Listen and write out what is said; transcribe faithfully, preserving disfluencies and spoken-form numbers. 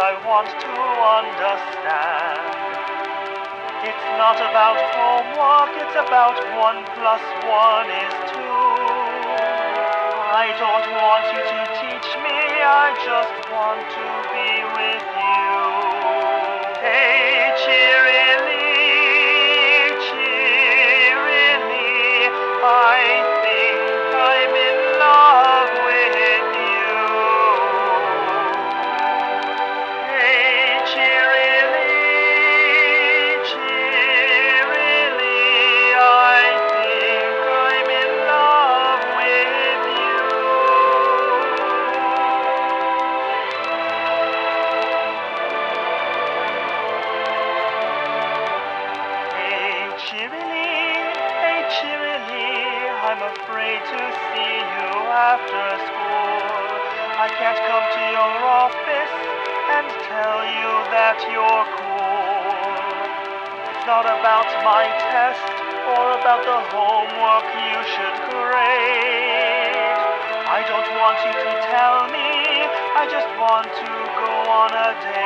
I want to understand. It's not about homework, it's about one plus one is two. I don't want you to teach me, I just want to be with you. Hey, cheerily, cheerily, I think I'm in love with you. Hey, cheerily, cheerily, I think I'm in love with you. Hey, cheerily, hey, cheerily, I'm afraid to see you after school. I can't come to your office and tell you that you're cool. It's not about my test or about the homework you should grade. I don't want you to tell me, I just want to go on a date.